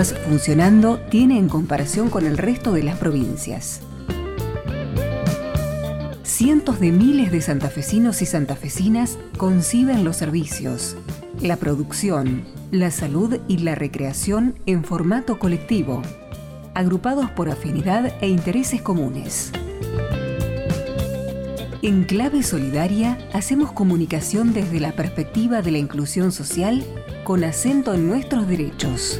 cosas funcionando tiene en comparación con el resto de las provincias. Cientos de miles de santafesinos y santafesinas conciben los servicios, la producción, la salud y la recreación en formato colectivo, agrupados por afinidad e intereses comunes. En Clave Solidaria hacemos comunicación desde la perspectiva de la inclusión social con acento en nuestros derechos.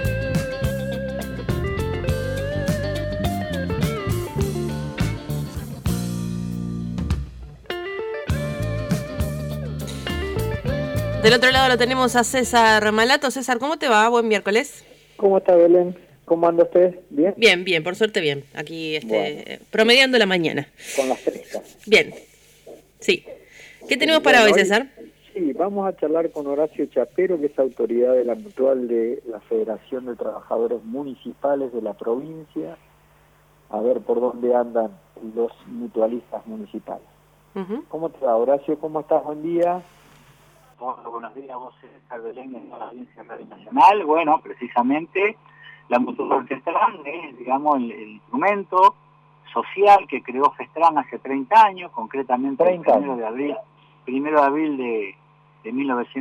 Del otro lado lo tenemos a César Malato. César, ¿cómo te va? Buen miércoles. ¿Cómo está, Belén? ¿Cómo anda usted? ¿Bien? Bien, bien, por suerte bien. Aquí bueno, promediando la mañana. Con las presas. Bien, sí. ¿Qué tenemos para hoy, César? Sí, vamos a charlar con Horacio Chapero, que es autoridad de la Mutual de la Federación de Trabajadores Municipales de la provincia, a ver por dónde andan los mutualistas municipales. ¿Cómo te va, Horacio? ¿Cómo estás? Buen día. Hola, buenos días, vos, César Belén, en la audiencia Radio Nacional. Bueno, precisamente la Mutual Festran es, digamos, el instrumento social que creó Festran hace 30 años, concretamente el 1 de abril de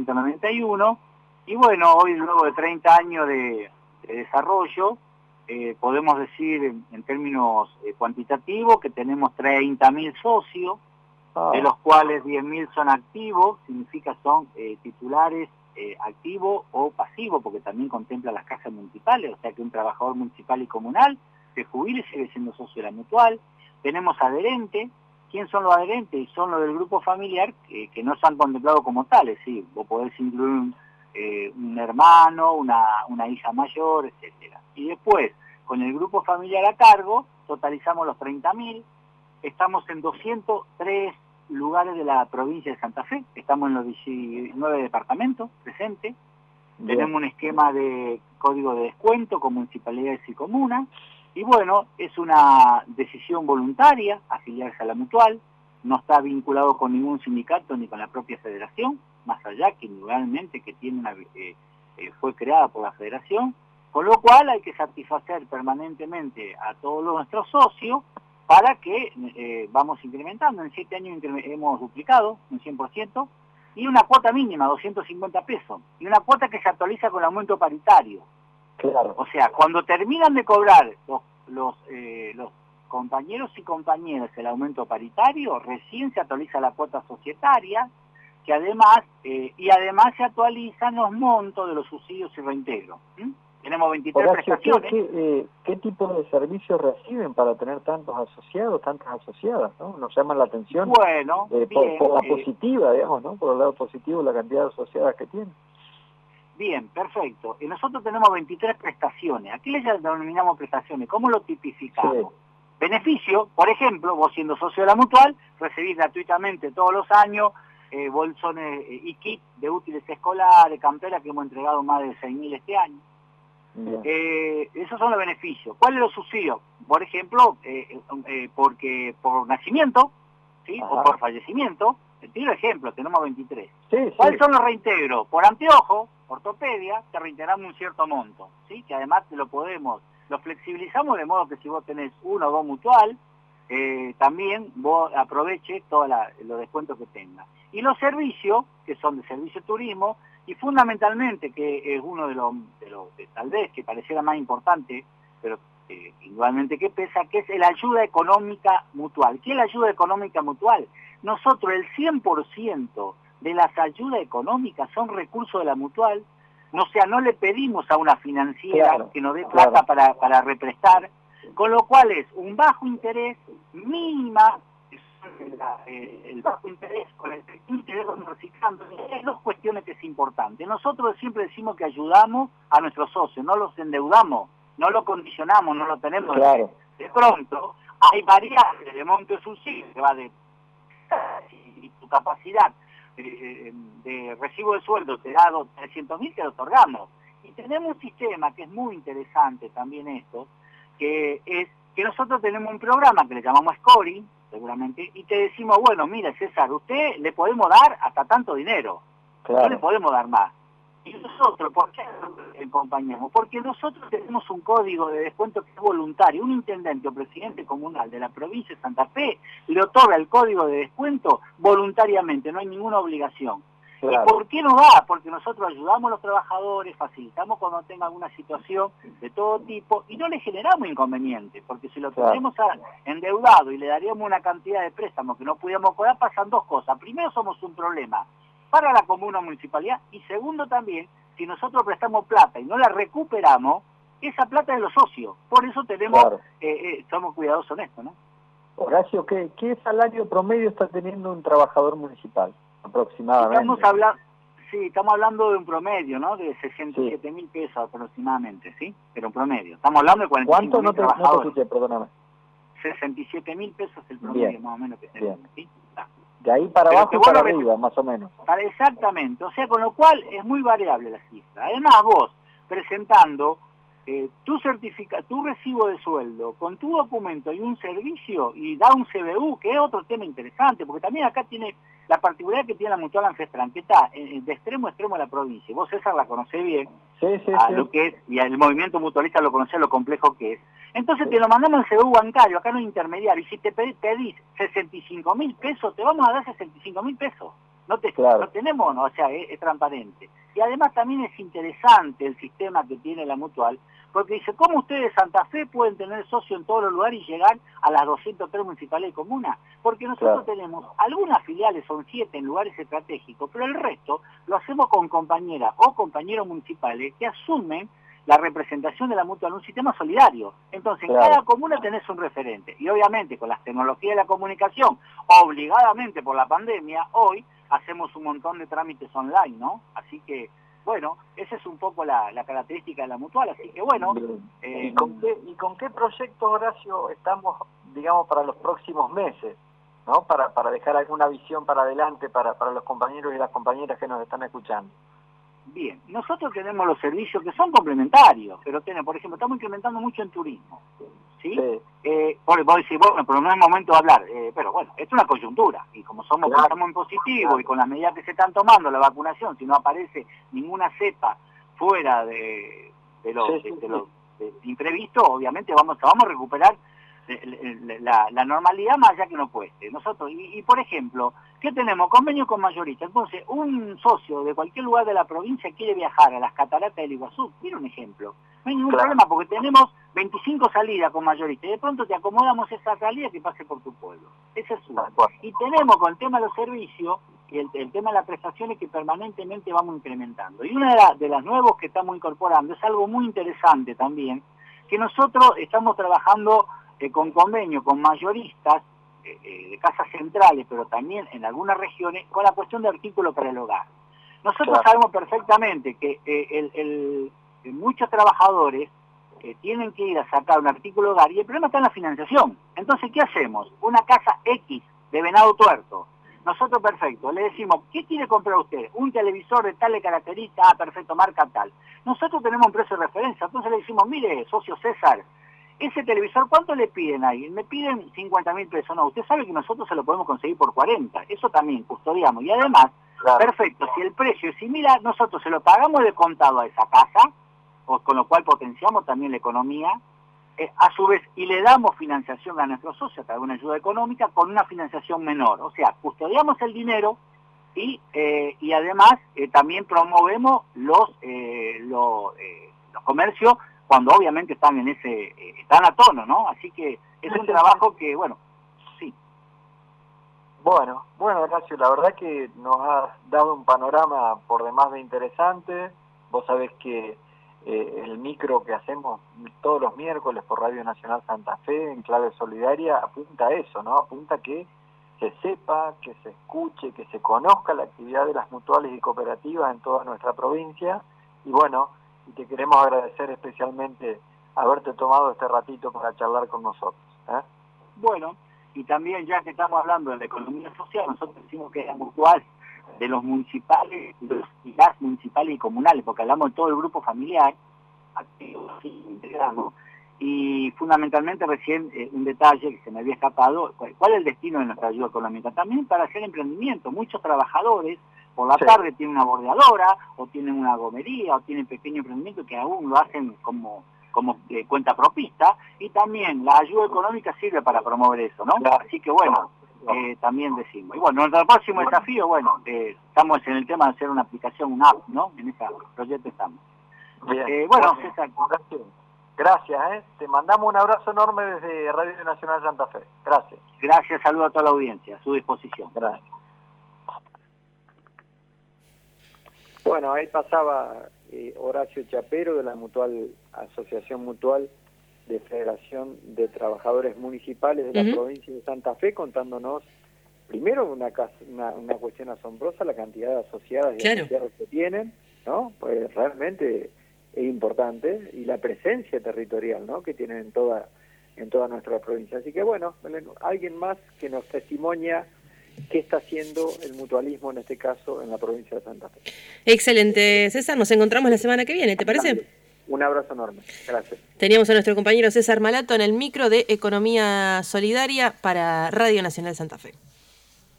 1991. Y bueno, hoy luego de 30 años de desarrollo, podemos decir en términos cuantitativos que tenemos 30.000 socios, de los cuales 10.000 son activos, significa son titulares activos o pasivos, porque también contempla las casas municipales, o sea que un trabajador municipal y comunal se jubile y sigue siendo socio de la Mutual. Tenemos adherentes. ¿Quién son los adherentes? Son los del grupo familiar que no se han contemplado como tales, ¿sí? Vos podés incluir un hermano, una hija mayor, etcétera. Y después, con el grupo familiar a cargo, totalizamos los 30.000. Estamos en 203 lugares de la provincia de Santa Fe, estamos en los 19 departamentos presentes. Tenemos un esquema de código de descuento con municipalidades y comunas, y bueno, es una decisión voluntaria afiliarse a la Mutual, no está vinculado con ningún sindicato ni con la propia federación, más allá que indudablemente que tiene fue creada por la federación, con lo cual hay que satisfacer permanentemente a todos nuestros socios para que vamos incrementando. En 7 años hemos duplicado un 100%, y una cuota mínima, 250 pesos, y una cuota que se actualiza con el aumento paritario. Claro. O sea, cuando terminan de cobrar los compañeros y compañeras el aumento paritario, recién se actualiza la cuota societaria, que además se actualizan los montos de los subsidios y reintegros. Tenemos 23 Horacio, prestaciones. ¿qué tipo de servicios reciben para tener tantos asociados, tantas asociadas, ¿no? Nos llama la atención. Bueno, por la positiva, digamos, ¿no? Por el lado positivo, la cantidad de asociadas que tienen. Bien, perfecto. Y nosotros tenemos 23 prestaciones. ¿A qué le denominamos prestaciones? ¿Cómo lo tipificamos? Sí. Beneficio, por ejemplo, vos siendo socio de la Mutual, recibís gratuitamente todos los años bolsones y kit de útiles escolares, camperas, que hemos entregado más de 6.000 este año. Esos son los beneficios. ¿Cuáles los subsidios? Por ejemplo, porque por nacimiento, ¿sí? O por fallecimiento. Tiro ejemplo, tenemos 23. Sí, ¿Cuáles son los reintegros? Por anteojo, ortopedia, te reintegramos un cierto monto, ¿sí? Que además lo flexibilizamos de modo que si vos tenés 1 o 2 mutual, también vos aproveches todos los descuentos que tengas. Y los servicios, que son de servicio de turismo, y fundamentalmente, que es uno de los tal vez que pareciera más importante, pero igualmente que pesa, que es la ayuda económica mutual. ¿Qué es la ayuda económica mutual? Nosotros el 100% de las ayudas económicas son recursos de la Mutual, o sea, no le pedimos a una financiera que nos dé plata para represtar, con lo cual es un bajo interés, mínima, el bajo interés con el interés reciclando. Hay 2 cuestiones que es importante. Nosotros siempre decimos que ayudamos a nuestros socios, no los endeudamos, no lo condicionamos, no lo tenemos. Claro. De pronto hay variables de monto de subsidio que va de y tu capacidad de recibo de sueldo te da 300.000, te lo otorgamos. Y tenemos un sistema que es muy interesante también esto, que es que nosotros tenemos un programa que le llamamos Scoring, seguramente, y te decimos, bueno, mira César, usted le podemos dar hasta tanto dinero, no le podemos dar más. Y nosotros, ¿por qué acompañamos? Porque nosotros tenemos un código de descuento que es voluntario. Un intendente o presidente comunal de la provincia de Santa Fe le otorga el código de descuento voluntariamente, no hay ninguna obligación. Claro. ¿Y por qué no va? Porque nosotros ayudamos a los trabajadores, facilitamos cuando tenga alguna situación de todo tipo y no le generamos inconveniente, porque si lo tenemos endeudado y le daríamos una cantidad de préstamos que no pudiéramos cobrar, pasan dos cosas. Primero, somos un problema para la comuna o municipalidad, y segundo también, si nosotros prestamos plata y no la recuperamos, esa plata es de los socios. Por eso tenemos, somos cuidadosos en esto, ¿no? Horacio, ¿qué salario promedio está teniendo un trabajador municipal aproximadamente? Estamos hablando de un promedio, ¿no? De 67.000 pesos aproximadamente, ¿sí? Pero un promedio. Estamos hablando de 45.000 trabajadores. No te escuché, perdóname. 67.000 pesos es el promedio, más o menos, que tenemos, ¿sí? De ahí para abajo y para arriba, más o menos. Exactamente, o sea, con lo cual es muy variable la cifra. Además, vos, presentando tu recibo de sueldo con tu documento y un servicio, y da un CBU, que es otro tema interesante, porque también acá tiene la particularidad que tiene la Mutual Ancestral, que está de extremo a extremo de la provincia. Vos, César, la conocés bien, lo que es, y el movimiento mutualista lo conocés, lo complejo que es. Entonces te lo mandamos al CBU bancario, acá no hay intermediario, y si te pedís 65.000 pesos, te vamos a dar 65.000 pesos. No tenemos, o sea, es transparente. Y además también es interesante el sistema que tiene la Mutual, porque dice, ¿cómo ustedes Santa Fe pueden tener socio en todos los lugares y llegar a las 203 municipales y comunas? Porque nosotros tenemos algunas filiales, son 7 en lugares estratégicos, pero el resto lo hacemos con compañeras o compañeros municipales que asumen la representación de la Mutual, un sistema solidario. Entonces, en cada comuna tenés un referente. Y obviamente, con las tecnologías de la comunicación, obligadamente por la pandemia, hoy hacemos un montón de trámites online, ¿no? Así que, bueno, esa es un poco la característica de la Mutual. Así que, bueno... ¿Y con qué proyectos, Horacio, estamos, digamos, para los próximos meses, ¿no? Para dejar alguna visión para adelante para los compañeros y las compañeras que nos están escuchando. Bien, nosotros tenemos los servicios que son complementarios, pero por ejemplo, estamos incrementando mucho en turismo, ¿sí? Vos decís, bueno, pero no es momento de hablar, pero bueno, esto es una coyuntura, y como estamos en positivo, y con las medidas que se están tomando, la vacunación, si no aparece ninguna cepa fuera de lo imprevisto, obviamente vamos a recuperar la normalidad más allá que no cueste. Nosotros, y por ejemplo, ¿qué tenemos? Convenio con mayoristas. Entonces, un socio de cualquier lugar de la provincia quiere viajar a las cataratas del Iguazú. Mira un ejemplo. No hay ningún problema porque tenemos 25 salidas con mayoristas. Y de pronto te acomodamos esa salida que pase por tu pueblo. Ese es uno. Y tenemos con el tema de los servicios y el tema de las prestaciones que permanentemente vamos incrementando. Y una de las nuevos que estamos incorporando es algo muy interesante también, que nosotros estamos trabajando con convenio con mayoristas de casas centrales, pero también en algunas regiones, con la cuestión de artículos para el hogar. Nosotros sabemos perfectamente que muchos trabajadores tienen que ir a sacar un artículo hogar y el problema está en la financiación. Entonces, ¿qué hacemos? Una casa X de Venado Tuerto. Nosotros, perfecto, le decimos, ¿qué quiere comprar usted? Un televisor de tal característica, perfecto, marca tal. Nosotros tenemos un precio de referencia, entonces le decimos, mire, socio César, ese televisor, ¿cuánto le piden ahí? Me piden 50.000 pesos. No, usted sabe que nosotros se lo podemos conseguir por 40. Eso también custodiamos. Y además, perfecto, si el precio es similar, nosotros se lo pagamos de contado a esa casa, con lo cual potenciamos también la economía, a su vez, y le damos financiación a nuestros socios, a través de una ayuda económica, con una financiación menor. O sea, custodiamos el dinero y además también promovemos los comercios cuando obviamente están están a tono, ¿no? Así que es un trabajo que, bueno, sí. Bueno, Horacio, la verdad que nos has dado un panorama por demás de interesante. Vos sabés que el micro que hacemos todos los miércoles por Radio Nacional Santa Fe, en Clave Solidaria, apunta a eso, ¿no? Apunta a que se sepa, que se escuche, que se conozca la actividad de las mutuales y cooperativas en toda nuestra provincia. Y bueno, y te queremos agradecer especialmente haberte tomado este ratito para charlar con nosotros. Bueno, y también ya que estamos hablando de la economía social, nosotros decimos que es la mutual de los municipales, y las municipales y comunales, porque hablamos de todo el grupo familiar, activos, integramos, y fundamentalmente recién un detalle que se me había escapado, ¿cuál es el destino de nuestra ayuda económica? También para hacer emprendimiento, muchos trabajadores por la Sí. tarde tienen una bordeadora, o tienen una gomería, o tienen pequeños emprendimientos que aún lo hacen como cuenta propista, y también la ayuda económica sirve para promover eso, ¿no? Claro. Así que bueno, también decimos. Y bueno, nuestro próximo desafío, bueno, estamos en el tema de hacer una aplicación, una app, ¿no? En este proyecto estamos. Bien. Bueno, César. Gracias, Te mandamos un abrazo enorme desde Radio Nacional Santa Fe. Gracias. Gracias, saludo a toda la audiencia, a su disposición. Gracias. Bueno, ahí pasaba Horacio Chapero de la Asociación Mutual de Federación de Trabajadores Municipales de la provincia de Santa Fe, contándonos primero una cuestión asombrosa, la cantidad de asociadas y asociados que tienen, ¿no? Pues realmente es importante, y la presencia territorial, ¿no?, que tienen en toda nuestra provincia. Así que bueno, alguien más que nos testimonia qué está haciendo el mutualismo, en este caso, en la provincia de Santa Fe. Excelente, César. Nos encontramos la semana que viene, ¿te parece? Dale. Un abrazo enorme. Gracias. Teníamos a nuestro compañero César Malato en el micro de Economía Solidaria para Radio Nacional Santa Fe.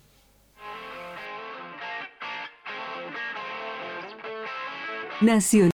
Nacional.